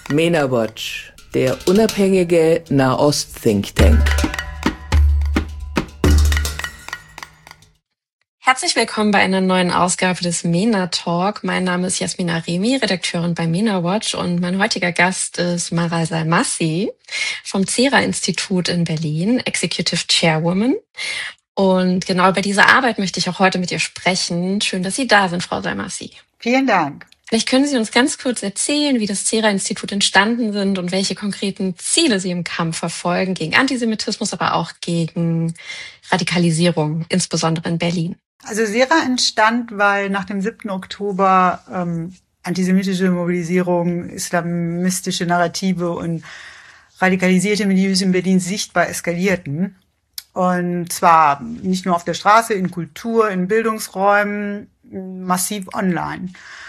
MENA Watch, der unabhängige Nahost-Think Tank. Herzlich willkommen bei einer neuen Ausgabe des MENA Talk. Mein Name ist Jasmina Remi, Redakteurin bei MENA Watch, und mein heutiger Gast ist Maral Salmassi vom CERA-Institut in Berlin, Executive Chairwoman. Und genau über diese Arbeit möchte ich auch heute mit ihr sprechen. Schön, dass Sie da sind, Frau Salmassi. Vielen Dank. Vielleicht können Sie uns ganz kurz erzählen, wie das CERA-Institut entstanden sind und welche konkreten Ziele Sie im Kampf verfolgen gegen Antisemitismus, aber auch gegen Radikalisierung, insbesondere in Berlin. Also CERA entstand, weil nach dem 7. Oktober antisemitische Mobilisierung, islamistische Narrative und radikalisierte Milieus in Berlin sichtbar eskalierten. Und zwar nicht nur auf der Straße, in Kultur, in Bildungsräumen, massiv online.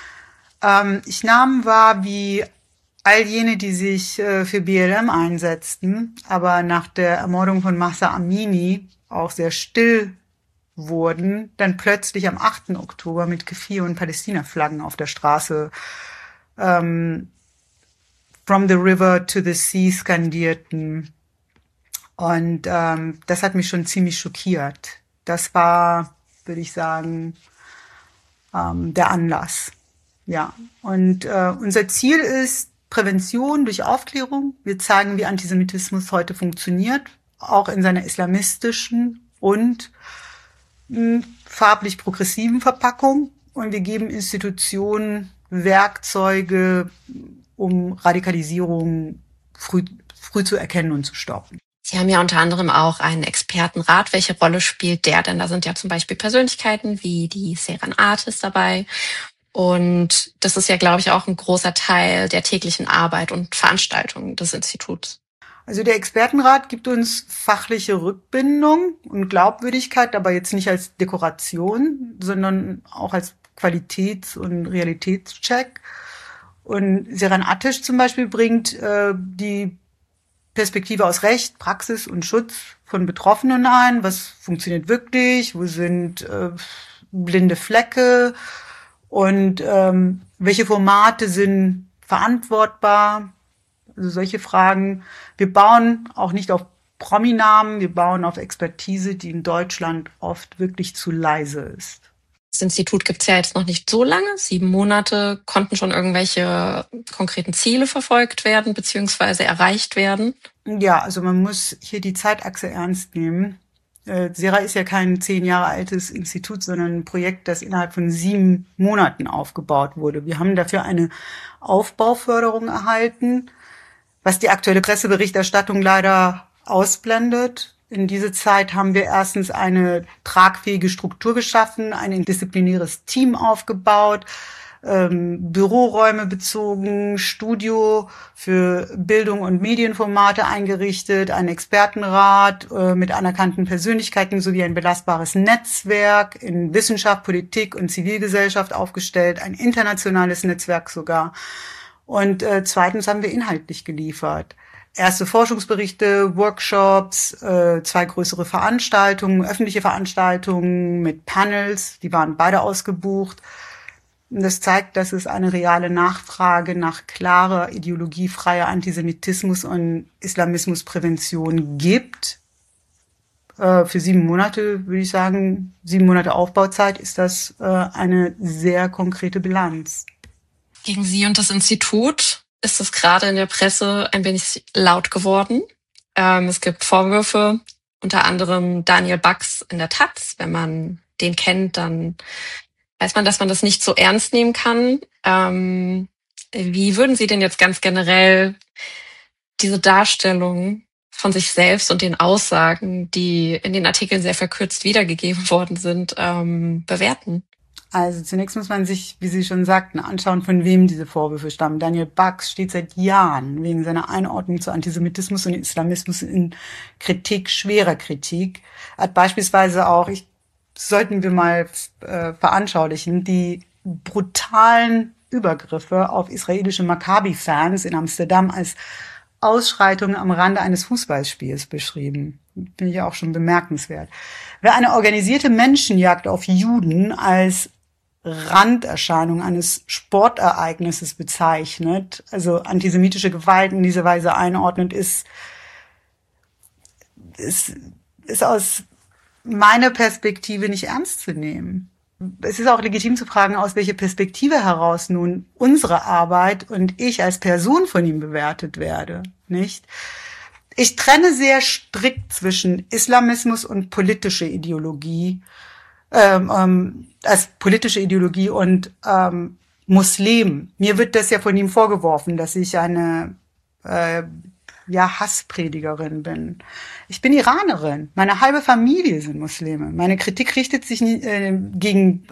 Ich nahm wahr, wie all jene, die sich für BLM einsetzten, aber nach der Ermordung von Mahsa Amini auch sehr still wurden, dann plötzlich am 8. Oktober mit Kefir- und Palästina-Flaggen auf der Straße From the river to the sea skandierten. Und das hat mich schon ziemlich schockiert. Das war, würde ich sagen, der Anlass. Ja, und unser Ziel ist Prävention durch Aufklärung. Wir zeigen, wie Antisemitismus heute funktioniert, auch in seiner islamistischen und farblich progressiven Verpackung. Und wir geben Institutionen Werkzeuge, um Radikalisierung früh zu erkennen und zu stoppen. Sie haben ja unter anderem auch einen Expertenrat. Welche Rolle spielt der denn? Da sind ja zum Beispiel Persönlichkeiten wie die Seyran Artis dabei. Und das ist ja, glaube ich, auch ein großer Teil der täglichen Arbeit und Veranstaltungen des Instituts. Also der Expertenrat gibt uns fachliche Rückbindung und Glaubwürdigkeit, aber jetzt nicht als Dekoration, sondern auch als Qualitäts- und Realitätscheck. Und Seyran Artis zum Beispiel bringt die Perspektive aus Recht, Praxis und Schutz von Betroffenen ein. Was funktioniert wirklich? Wo sind blinde Flecke? Und welche Formate sind verantwortbar? Also solche Fragen. Wir bauen auch nicht auf Prominamen, wir bauen auf Expertise, die in Deutschland oft wirklich zu leise ist. Das Institut gibt's ja jetzt noch nicht so lange. 7 Monate. Konnten schon irgendwelche konkreten Ziele verfolgt werden bzw. erreicht werden? Ja, also man muss hier die Zeitachse ernst nehmen. CERA ist ja kein 10 Jahre altes Institut, sondern ein Projekt, das innerhalb von 7 Monaten aufgebaut wurde. Wir haben dafür eine Aufbauförderung erhalten, was die aktuelle Presseberichterstattung leider ausblendet. In dieser Zeit haben wir erstens eine tragfähige Struktur geschaffen, ein interdisziplinäres Team aufgebaut, Büroräume bezogen, Studio für Bildung und Medienformate eingerichtet, einen Expertenrat mit anerkannten Persönlichkeiten sowie ein belastbares Netzwerk in Wissenschaft, Politik und Zivilgesellschaft aufgestellt, ein internationales Netzwerk sogar. Und zweitens haben wir inhaltlich geliefert. Erste Forschungsberichte, Workshops, 2 größere Veranstaltungen, öffentliche Veranstaltungen mit Panels, die waren beide ausgebucht. Und das zeigt, dass es eine reale Nachfrage nach klarer, ideologiefreier Antisemitismus- und Islamismusprävention gibt. Für 7 Monate, würde ich sagen, 7 Monate Aufbauzeit, ist das eine sehr konkrete Bilanz. Gegen Sie und das Institut ist es gerade in der Presse ein wenig laut geworden. Es gibt Vorwürfe, unter anderem Daniel Bax in der Taz. Wenn man den kennt, dann weiß man, dass man das nicht so ernst nehmen kann. Wie würden Sie denn jetzt ganz generell diese Darstellung von sich selbst und den Aussagen, die in den Artikeln sehr verkürzt wiedergegeben worden sind, bewerten? Also zunächst muss man sich, wie Sie schon sagten, anschauen, von wem diese Vorwürfe stammen. Daniel Bax steht seit Jahren wegen seiner Einordnung zu Antisemitismus und Islamismus in Kritik, schwerer Kritik. Er hat beispielsweise auch, sollten wir mal veranschaulichen, die brutalen Übergriffe auf israelische Maccabi-Fans in Amsterdam als Ausschreitungen am Rande eines Fußballspiels beschrieben. Finde ich auch schon bemerkenswert. Wer eine organisierte Menschenjagd auf Juden als Randerscheinung eines Sportereignisses bezeichnet, also antisemitische Gewalt in dieser Weise einordnet, ist aus meiner Perspektive nicht ernst zu nehmen. Es ist auch legitim zu fragen, aus welcher Perspektive heraus nun unsere Arbeit und ich als Person von ihm bewertet werde, nicht? Ich trenne sehr strikt zwischen Islamismus und politische Ideologie, als politische Ideologie und Muslim. Mir wird das ja von ihm vorgeworfen, dass ich eine Hasspredigerin bin. Ich bin Iranerin. Meine halbe Familie sind Muslime. Meine Kritik richtet sich gegen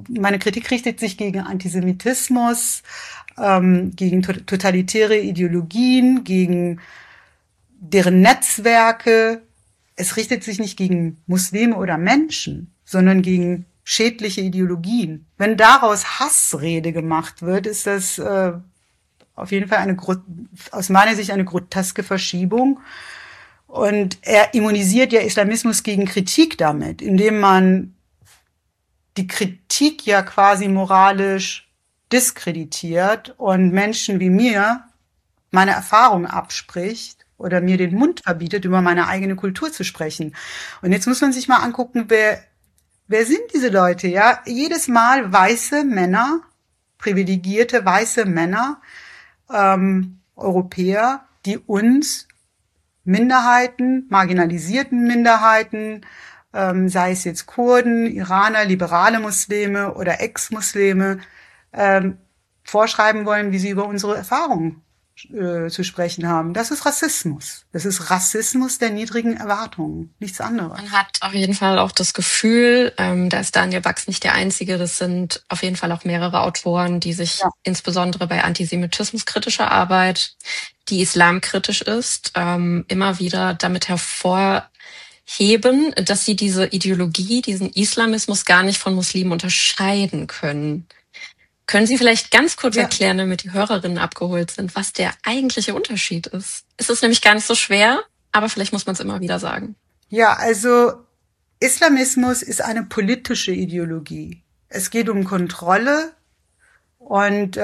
Antisemitismus, gegen totalitäre Ideologien, gegen deren Netzwerke. Es richtet sich nicht gegen Muslime oder Menschen, sondern gegen schädliche Ideologien. Wenn daraus Hassrede gemacht wird, ist das auf jeden Fall aus meiner Sicht eine groteske Verschiebung. Und er immunisiert ja Islamismus gegen Kritik damit, indem man die Kritik ja quasi moralisch diskreditiert und Menschen wie mir meine Erfahrung abspricht oder mir den Mund verbietet, über meine eigene Kultur zu sprechen. Und jetzt muss man sich mal angucken, wer sind diese Leute, ja? Jedes Mal weiße Männer, privilegierte weiße Männer, Europäer, die uns Minderheiten, marginalisierten Minderheiten, sei es jetzt Kurden, Iraner, liberale Muslime oder Ex-Muslime, vorschreiben wollen, wie sie über unsere Erfahrungen zu sprechen haben. Das ist Rassismus. Das ist Rassismus der niedrigen Erwartungen, nichts anderes. Man hat auf jeden Fall auch das Gefühl, da ist Daniel Bax nicht der Einzige, das sind auf jeden Fall auch mehrere Autoren, die sich insbesondere bei antisemitismuskritischer Arbeit, die islamkritisch ist, immer wieder damit hervorheben, dass sie diese Ideologie, diesen Islamismus gar nicht von Muslimen unterscheiden können. Können Sie vielleicht ganz kurz erklären, damit die Hörerinnen abgeholt sind, was der eigentliche Unterschied ist? Es ist nämlich gar nicht so schwer, aber vielleicht muss man es immer wieder sagen. Ja, also Islamismus ist eine politische Ideologie. Es geht um Kontrolle und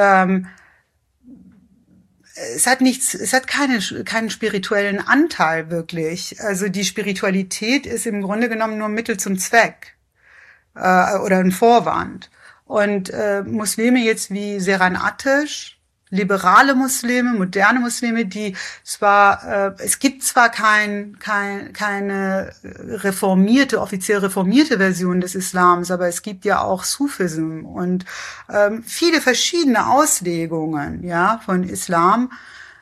es hat keinen spirituellen Anteil wirklich. Also die Spiritualität ist im Grunde genommen nur Mittel zum Zweck oder ein Vorwand. Und Muslime jetzt wie Seran Ateş, liberale Muslime, moderne Muslime, die zwar, es gibt zwar keine offiziell reformierte Version des Islams, aber es gibt ja auch Sufism und viele verschiedene Auslegungen, ja, von Islam,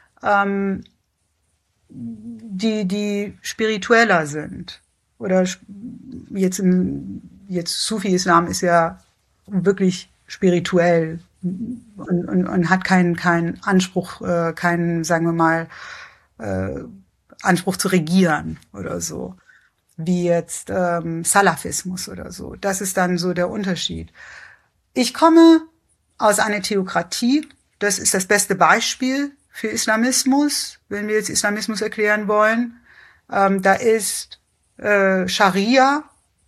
die spiritueller sind. Oder jetzt Sufi-Islam ist ja wirklich spirituell und hat keinen Anspruch, sagen wir mal, Anspruch zu regieren oder so, wie jetzt Salafismus oder so. Das ist dann so der Unterschied. Ich komme aus einer Theokratie, das ist das beste Beispiel für Islamismus, wenn wir jetzt Islamismus erklären wollen. Da ist Scharia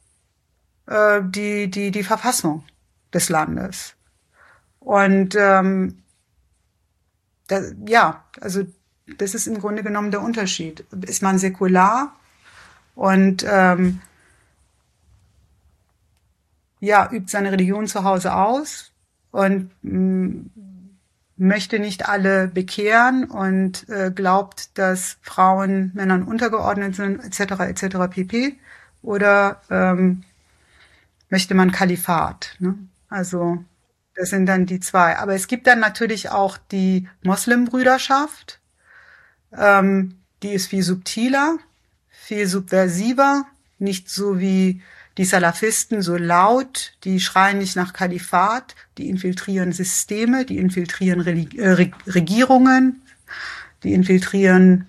die Verfassung des Landes. Und also das ist im Grunde genommen der Unterschied. Ist man säkular und übt seine Religion zu Hause aus und möchte nicht alle bekehren und glaubt, dass Frauen Männern untergeordnet sind, etc. pp. Oder möchte man Kalifat, ne? Also das sind dann die zwei. Aber es gibt dann natürlich auch die Moslembrüderschaft, die ist viel subtiler, viel subversiver, nicht so wie die Salafisten so laut, die schreien nicht nach Kalifat, die infiltrieren Systeme, die infiltrieren Regierungen, die infiltrieren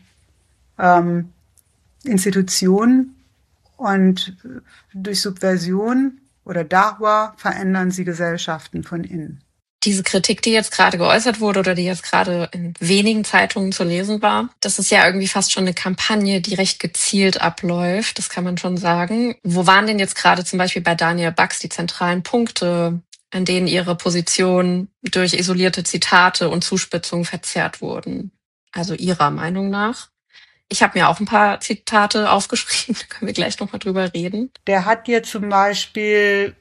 Institutionen und durch Subversion oder Da'wah verändern sie Gesellschaften von innen. Diese Kritik, die jetzt gerade geäußert wurde oder die jetzt gerade in wenigen Zeitungen zu lesen war, das ist ja irgendwie fast schon eine Kampagne, die recht gezielt abläuft, das kann man schon sagen. Wo waren denn jetzt gerade zum Beispiel bei Daniel Bax die zentralen Punkte, in denen ihre Positionen durch isolierte Zitate und Zuspitzungen verzerrt wurden. Also ihrer Meinung nach. Ich habe mir auch ein paar Zitate aufgeschrieben, da können wir gleich nochmal drüber reden. Der hat hier zum Beispiel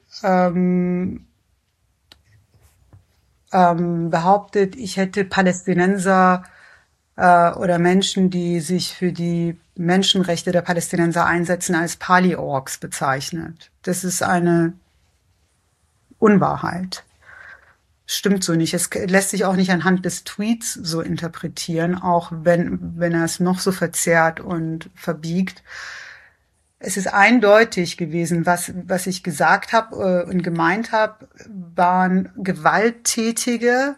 behauptet, ich hätte Palästinenser oder Menschen, die sich für die Menschenrechte der Palästinenser einsetzen, als Pali-Orks bezeichnet. Das ist eine Unwahrheit. Stimmt so nicht. Es lässt sich auch nicht anhand des Tweets so interpretieren, auch wenn er es noch so verzerrt und verbiegt. Es ist eindeutig gewesen, was ich gesagt habe und gemeint habe, waren gewalttätige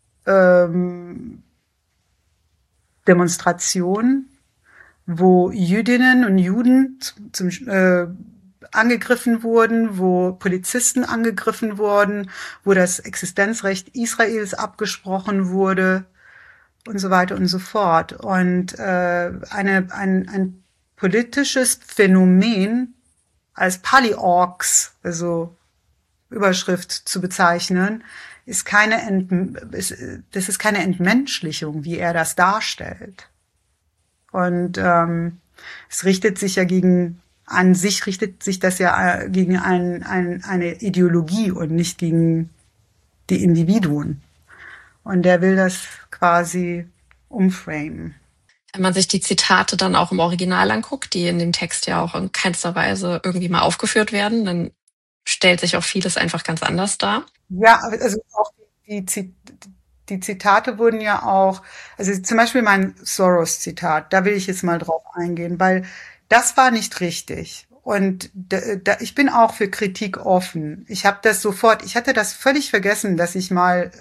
Demonstrationen, wo Jüdinnen und Juden angegriffen wurden, wo Polizisten angegriffen wurden, wo das Existenzrecht Israels abgesprochen wurde und so weiter und so fort. Und ein politisches Phänomen als Pali-Orks, also Überschrift zu bezeichnen, das ist keine Entmenschlichung, wie er das darstellt. Und es richtet sich ja richtet sich das ja gegen eine Ideologie und nicht gegen die Individuen. Und der will das quasi umframen. Wenn man sich die Zitate dann auch im Original anguckt, die in dem Text ja auch in keinster Weise irgendwie mal aufgeführt werden, dann stellt sich auch vieles einfach ganz anders dar. Ja, also auch die Zitate wurden ja auch, also zum Beispiel mein Soros-Zitat, da will ich jetzt mal drauf eingehen, weil das war nicht richtig. Und ich bin auch für Kritik offen. Ich hatte das völlig vergessen, dass ich mal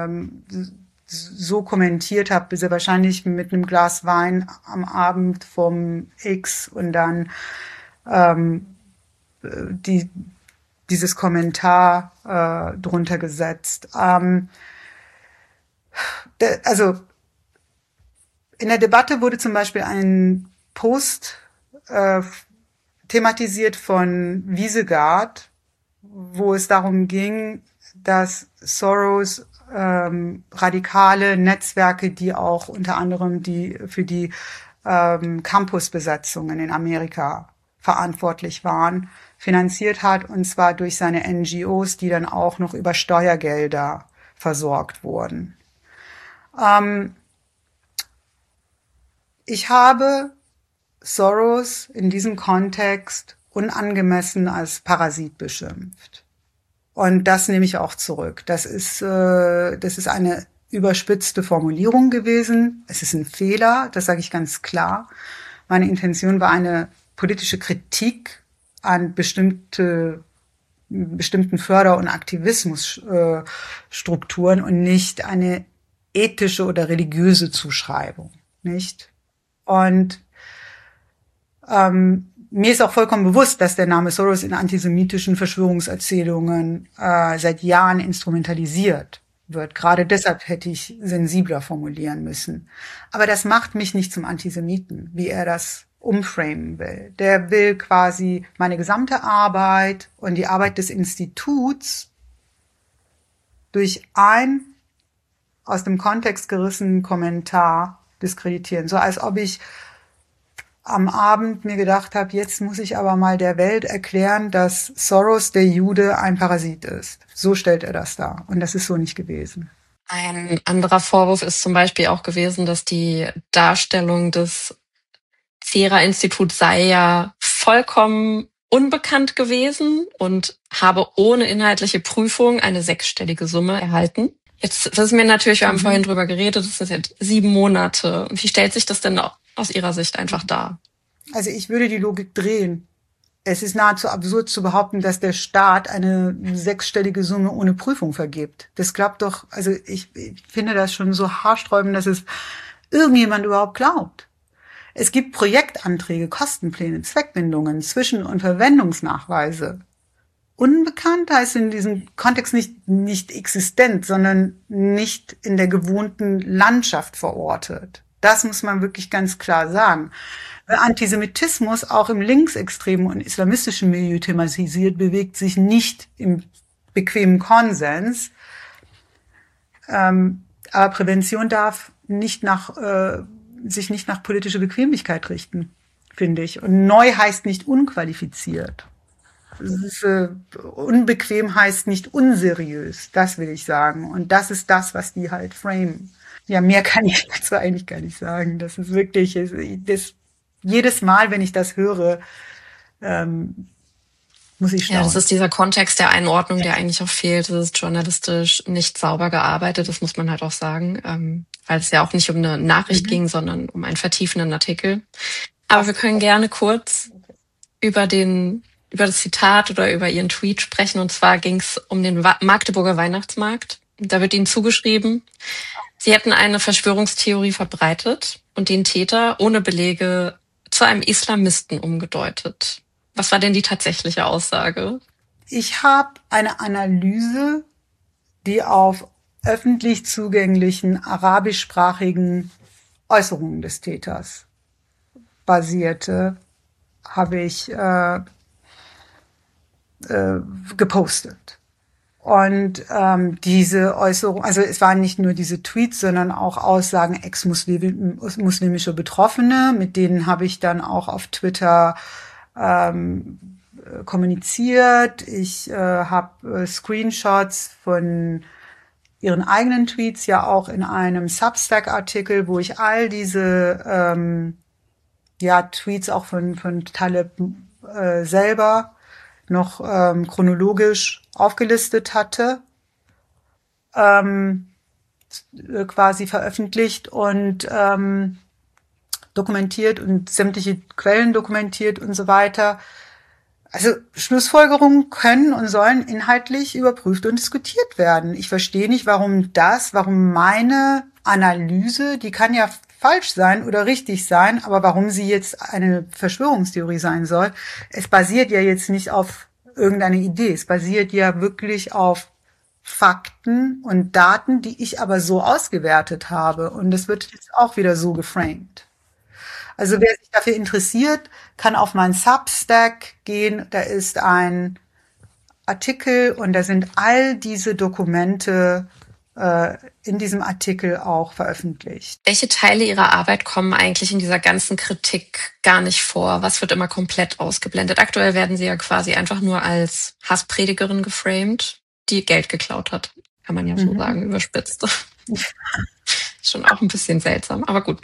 so kommentiert habe, bis er wahrscheinlich mit einem Glas Wein am Abend vom X und dann dieses Kommentar drunter gesetzt. Also in der Debatte wurde zum Beispiel ein Post thematisiert von Wiesegaard, wo es darum ging, dass Soros radikale Netzwerke, die auch unter anderem für die Campusbesetzungen in Amerika verantwortlich waren, finanziert hat, und zwar durch seine NGOs, die dann auch noch über Steuergelder versorgt wurden. Ich habe Soros in diesem Kontext unangemessen als Parasit beschimpft. Und das nehme ich auch zurück. Das ist eine überspitzte Formulierung gewesen. Es ist ein Fehler, das sage ich ganz klar. Meine Intention war eine politische Kritik an bestimmten Förder- und Aktivismusstrukturen und nicht eine ethische oder religiöse Zuschreibung, nicht? Und mir ist auch vollkommen bewusst, dass der Name Soros in antisemitischen Verschwörungserzählungen seit Jahren instrumentalisiert wird. Gerade deshalb hätte ich sensibler formulieren müssen. Aber das macht mich nicht zum Antisemiten, wie er das umframen will. Der will quasi meine gesamte Arbeit und die Arbeit des Instituts durch ein aus dem Kontext gerissenen Kommentar diskreditieren. So als ob ich am Abend mir gedacht habe, jetzt muss ich aber mal der Welt erklären, dass Soros, der Jude, ein Parasit ist. So stellt er das dar. Und das ist so nicht gewesen. Ein anderer Vorwurf ist zum Beispiel auch gewesen, dass die Darstellung des Cera-Instituts sei ja vollkommen unbekannt gewesen und habe ohne inhaltliche Prüfung eine 6-stellige Summe erhalten. Jetzt wissen wir natürlich, wir haben vorhin drüber geredet, das sind jetzt 7 Monate. Wie stellt sich das denn aus Ihrer Sicht einfach dar? Also ich würde die Logik drehen. Es ist nahezu absurd zu behaupten, dass der Staat eine 6-stellige Summe ohne Prüfung vergibt. Das klappt doch, also ich finde das schon so haarsträubend, dass es irgendjemand überhaupt glaubt. Es gibt Projektanträge, Kostenpläne, Zweckbindungen, Zwischen- und Verwendungsnachweise. Unbekannt heißt in diesem Kontext nicht existent, sondern nicht in der gewohnten Landschaft verortet. Das muss man wirklich ganz klar sagen. Weil Antisemitismus auch im linksextremen und islamistischen Milieu thematisiert, bewegt sich nicht im bequemen Konsens. Aber Prävention darf sich nicht nach politischer Bequemlichkeit richten, finde ich. Und neu heißt nicht unqualifiziert. Unbequem heißt nicht unseriös, das will ich sagen. Und das ist das, was die halt framen. Ja, mehr kann ich dazu eigentlich gar nicht sagen. Das ist wirklich, jedes Mal, wenn ich das höre, muss ich staunen. Ja, das ist dieser Kontext der Einordnung, der eigentlich auch fehlt. Das ist journalistisch nicht sauber gearbeitet, das muss man halt auch sagen, weil es ja auch nicht um eine Nachricht ging, sondern um einen vertiefenden Artikel. Aber wir können gerne kurz über das Zitat oder über Ihren Tweet sprechen. Und zwar ging es um den Magdeburger Weihnachtsmarkt. Da wird Ihnen zugeschrieben, Sie hätten eine Verschwörungstheorie verbreitet und den Täter ohne Belege zu einem Islamisten umgedeutet. Was war denn die tatsächliche Aussage? Ich habe eine Analyse, die auf öffentlich zugänglichen arabischsprachigen Äußerungen des Täters basierte, habe ich gepostet. Und diese Äußerung, also es waren nicht nur diese Tweets, sondern auch Aussagen ex-muslimischer Betroffene, mit denen habe ich dann auch auf Twitter kommuniziert. Ich habe Screenshots von ihren eigenen Tweets ja auch in einem Substack-Artikel, wo ich all diese Tweets auch von Taleb selber noch chronologisch aufgelistet hatte, quasi veröffentlicht und dokumentiert und sämtliche Quellen dokumentiert und so weiter. Also Schlussfolgerungen können und sollen inhaltlich überprüft und diskutiert werden. Ich verstehe nicht, warum meine Analyse, die kann ja falsch sein oder richtig sein, aber warum sie jetzt eine Verschwörungstheorie sein soll. Es basiert ja jetzt nicht auf irgendeine Idee. Es basiert ja wirklich auf Fakten und Daten, die ich aber so ausgewertet habe. Und das wird jetzt auch wieder so geframed. Also wer sich dafür interessiert, kann auf meinen Substack gehen. Da ist ein Artikel und da sind all diese Dokumente in diesem Artikel auch veröffentlicht. Welche Teile Ihrer Arbeit kommen eigentlich in dieser ganzen Kritik gar nicht vor? Was wird immer komplett ausgeblendet? Aktuell werden Sie ja quasi einfach nur als Hasspredigerin geframed, die Geld geklaut hat. Kann man ja so sagen, überspitzt. Schon auch ein bisschen seltsam, aber gut.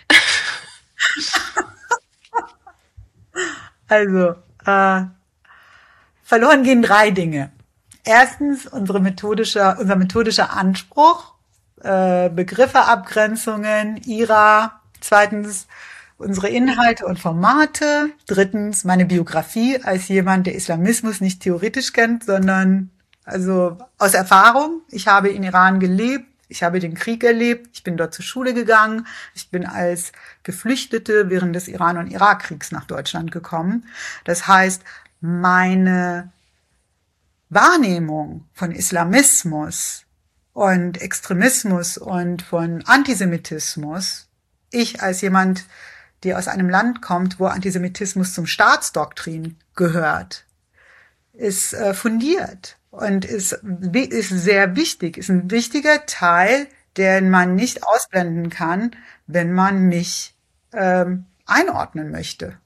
Also, verloren gehen 3 Dinge. Erstens unser methodischer Anspruch, Begriffe-Abgrenzungen, IRA. Zweitens unsere Inhalte und Formate. Drittens meine Biografie als jemand, der Islamismus nicht theoretisch kennt, sondern also aus Erfahrung. Ich habe in Iran gelebt. Ich habe den Krieg erlebt, ich bin dort zur Schule gegangen, ich bin als Geflüchtete während des Iran- und Irakkriegs nach Deutschland gekommen. Das heißt, meine Wahrnehmung von Islamismus und Extremismus und von Antisemitismus, ich als jemand, der aus einem Land kommt, wo Antisemitismus zum Staatsdoktrin gehört, ist fundiert. Und ist sehr wichtig, ist ein wichtiger Teil, den man nicht ausblenden kann, wenn man mich einordnen möchte.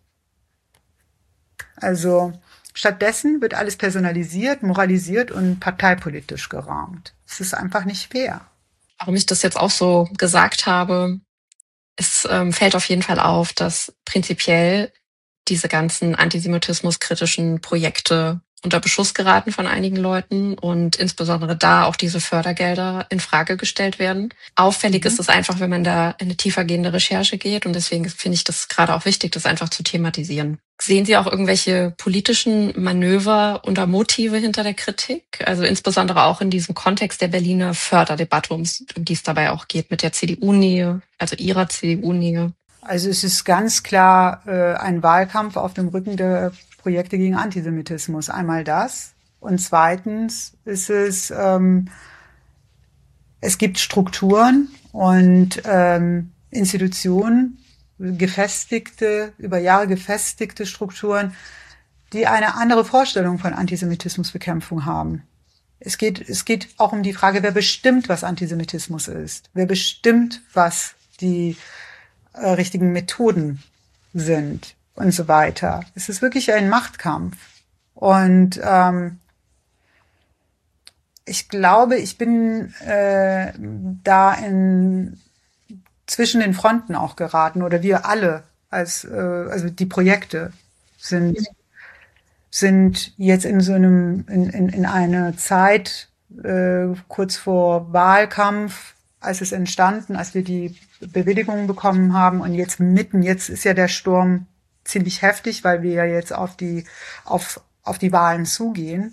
Also stattdessen wird alles personalisiert, moralisiert und parteipolitisch gerahmt. Es ist einfach nicht fair. Warum ich das jetzt auch so gesagt habe, es fällt auf jeden Fall auf, dass prinzipiell diese ganzen antisemitismuskritischen Projekte unter Beschuss geraten von einigen Leuten und insbesondere da auch diese Fördergelder in Frage gestellt werden. Auffällig ist es einfach, wenn man da in eine tiefergehende Recherche geht und deswegen finde ich das gerade auch wichtig, das einfach zu thematisieren. Sehen Sie auch irgendwelche politischen Manöver oder Motive hinter der Kritik? Also insbesondere auch in diesem Kontext der Berliner Förderdebatte, um die es dabei auch geht, mit der CDU-Nähe, also Ihrer CDU-Nähe. Also es ist ganz klar ein Wahlkampf auf dem Rücken der Projekte gegen Antisemitismus. Einmal das. Und zweitens ist es, es gibt Strukturen und Institutionen, über Jahre gefestigte Strukturen, die eine andere Vorstellung von Antisemitismusbekämpfung haben. Es geht auch um die Frage, wer bestimmt, was Antisemitismus ist. Wer bestimmt, was die richtigen Methoden sind und so weiter. Es ist wirklich ein Machtkampf. Und ich glaube, ich bin da zwischen den Fronten auch geraten, oder wir alle, also die Projekte sind jetzt in so in einer Zeit kurz vor Wahlkampf, als es entstanden, als wir die Bewilligung bekommen haben, und jetzt ist ja der Sturm ziemlich heftig, weil wir ja jetzt auf die Wahlen zugehen.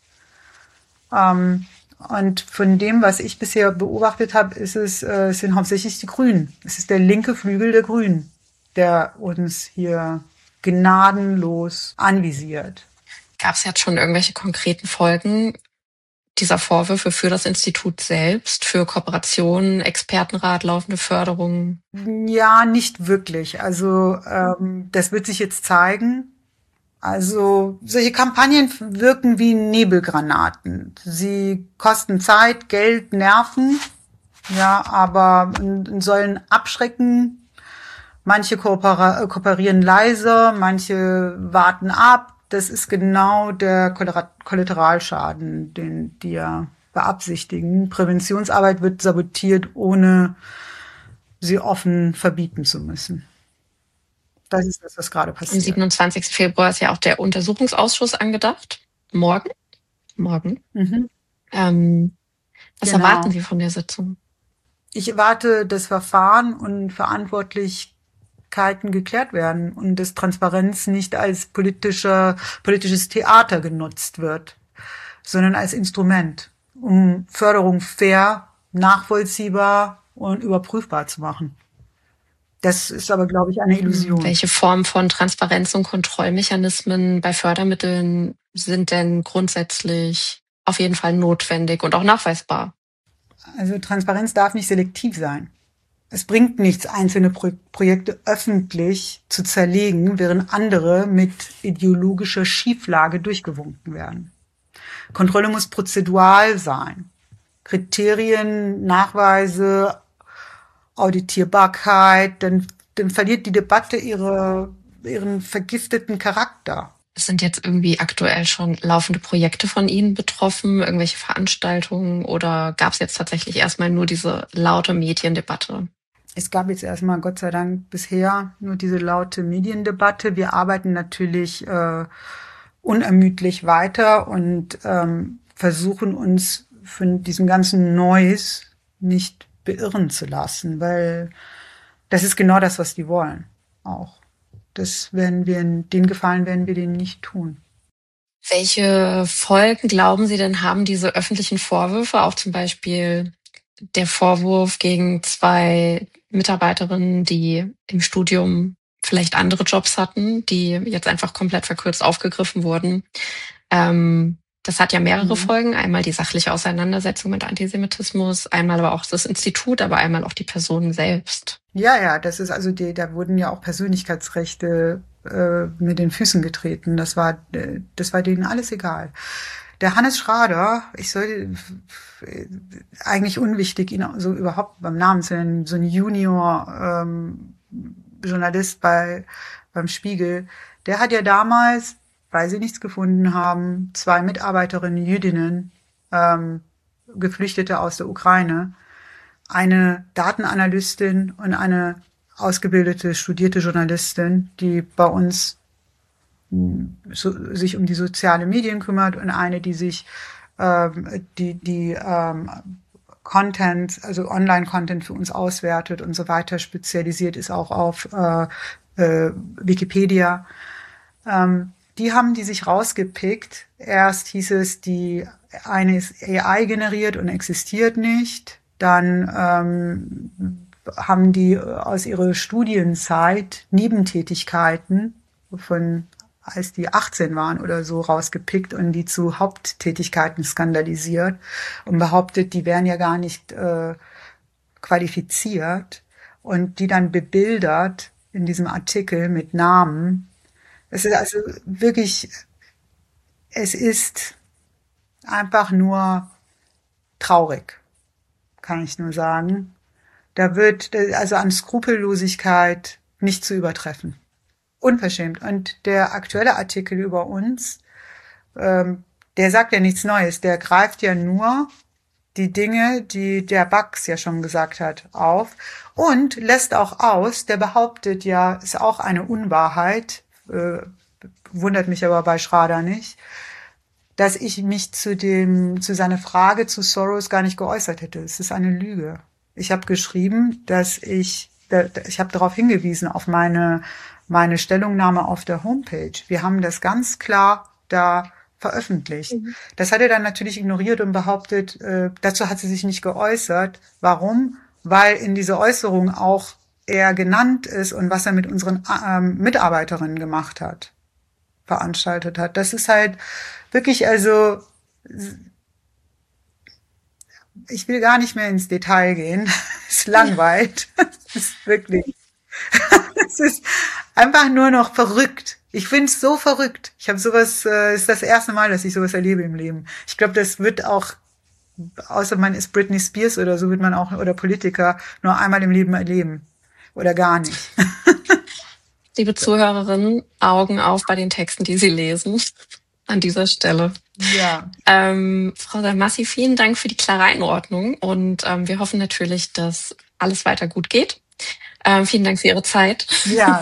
Und von dem, was ich bisher beobachtet habe, sind hauptsächlich die Grünen. Es ist der linke Flügel der Grünen, der uns hier gnadenlos anvisiert. Gab es jetzt schon irgendwelche konkreten Folgen dieser Vorwürfe für das Institut selbst, für Kooperationen, Expertenrat, laufende Förderung? Ja, nicht wirklich. Also das wird sich jetzt zeigen. Also solche Kampagnen wirken wie Nebelgranaten. Sie kosten Zeit, Geld, Nerven, ja, aber sollen abschrecken. Manche kooperieren leiser, manche warten ab. Das ist genau der Kollateralschaden, den die ja beabsichtigen. Präventionsarbeit wird sabotiert, ohne sie offen verbieten zu müssen. Das ist das, was gerade passiert. Am 27. Februar ist ja auch der Untersuchungsausschuss angedacht. Morgen. Mhm. Was erwarten Sie von der Sitzung? Ich erwarte, dass Verfahren und Verantwortlichkeiten geklärt werden und dass Transparenz nicht als politisches Theater genutzt wird, sondern als Instrument, um Förderung fair, nachvollziehbar und überprüfbar zu machen. Das ist aber, glaube ich, eine Illusion. Welche Form von Transparenz- und Kontrollmechanismen bei Fördermitteln sind denn grundsätzlich auf jeden Fall notwendig und auch nachweisbar? Also Transparenz darf nicht selektiv sein. Es bringt nichts, einzelne Projekte öffentlich zu zerlegen, während andere mit ideologischer Schieflage durchgewunken werden. Kontrolle muss prozedural sein. Kriterien, Nachweise, Auditierbarkeit, dann verliert die Debatte ihren vergifteten Charakter. Sind jetzt irgendwie aktuell schon laufende Projekte von Ihnen betroffen, irgendwelche Veranstaltungen, oder gab es jetzt tatsächlich erstmal nur diese laute Mediendebatte? Es gab jetzt erstmal, Gott sei Dank, bisher nur diese laute Mediendebatte. Wir arbeiten natürlich unermüdlich weiter und versuchen uns von diesem ganzen Noise nicht beirren zu lassen, weil das ist genau das, was die wollen auch. Den Gefallen werden wir denen nicht tun. Welche Folgen, glauben Sie denn, haben diese öffentlichen Vorwürfe, auch zum Beispiel der Vorwurf gegen 2 Mitarbeiterinnen, die im Studium vielleicht andere Jobs hatten, die jetzt einfach komplett verkürzt aufgegriffen wurden? Das hat ja mehrere Folgen. Einmal die sachliche Auseinandersetzung mit Antisemitismus, einmal aber auch das Institut, aber einmal auch die Personen selbst. Ja, das ist also da wurden ja auch Persönlichkeitsrechte mit den Füßen getreten. Das war denen alles egal. Der Hannes Schrader, ich sollte eigentlich unwichtig, ihn so überhaupt beim Namen zu nennen, so ein Junior Journalist beim Spiegel, der hat ja damals, weil sie nichts gefunden haben, 2 Mitarbeiterinnen, Jüdinnen, Geflüchtete aus der Ukraine, eine Datenanalystin und eine ausgebildete, studierte Journalistin, die bei uns sich um die sozialen Medien kümmert, und eine, die sich Content, also Online-Content für uns auswertet und so weiter, spezialisiert ist auch auf Wikipedia. Die haben die sich rausgepickt. Erst hieß es, die eine ist AI generiert und existiert nicht. Dann haben die aus ihrer Studienzeit Nebentätigkeiten als die 18 waren oder so, rausgepickt und die zu Haupttätigkeiten skandalisiert und behauptet, die wären ja gar nicht qualifiziert, und die dann bebildert in diesem Artikel mit Namen. Es ist also wirklich, einfach nur traurig, kann ich nur sagen. Da wird also an Skrupellosigkeit nicht zu übertreffen. Unverschämt. Und der aktuelle Artikel über uns, der sagt ja nichts Neues. Der greift ja nur die Dinge, die der Bax ja schon gesagt hat, auf und lässt auch aus, der behauptet ja, ist auch eine Unwahrheit, wundert mich aber bei Schrader nicht, dass ich mich zu seiner Frage zu Soros gar nicht geäußert hätte. Es ist eine Lüge. Ich habe geschrieben, dass ich habe darauf hingewiesen, auf meine Stellungnahme auf der Homepage. Wir haben das ganz klar da veröffentlicht. Das hat er dann natürlich ignoriert und behauptet, dazu hat sie sich nicht geäußert. Warum? Weil in dieser Äußerung auch er genannt ist und was er mit unseren Mitarbeiterinnen gemacht hat, veranstaltet hat. Das ist halt wirklich, also ich will gar nicht mehr ins Detail gehen. Es langweilt. Es ist wirklich, es ist einfach nur noch verrückt. Ich finde es so verrückt. Ich habe sowas, ist das erste Mal, dass ich sowas erlebe im Leben. Ich glaube, das wird auch, außer man ist Britney Spears oder so, wird man auch, oder Politiker, nur einmal im Leben erleben. Oder gar nicht. Liebe Zuhörerinnen, Augen auf bei den Texten, die Sie lesen. An dieser Stelle. Ja. Frau Salmassi, vielen Dank für die klare Einordnung und wir hoffen natürlich, dass alles weiter gut geht. Vielen Dank für Ihre Zeit. Ja.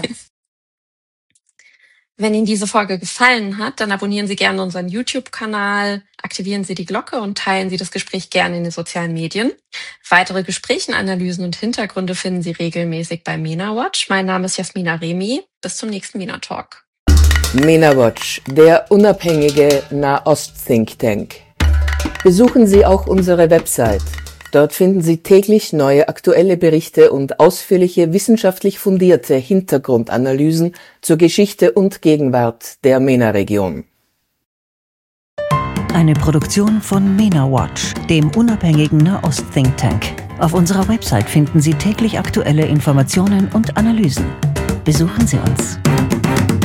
Wenn Ihnen diese Folge gefallen hat, dann abonnieren Sie gerne unseren YouTube-Kanal, aktivieren Sie die Glocke und teilen Sie das Gespräch gerne in den sozialen Medien. Weitere Gespräche, Analysen und Hintergründe finden Sie regelmäßig bei MENA Watch. Mein Name ist Jasmina Remi. Bis zum nächsten MENA Talk. MENA Watch, der unabhängige Nahost-Think Tank. Besuchen Sie auch unsere Website. Dort finden Sie täglich neue aktuelle Berichte und ausführliche wissenschaftlich fundierte Hintergrundanalysen zur Geschichte und Gegenwart der MENA-Region. Eine Produktion von MENA Watch, dem unabhängigen Nahost-Think Tank. Auf unserer Website finden Sie täglich aktuelle Informationen und Analysen. Besuchen Sie uns.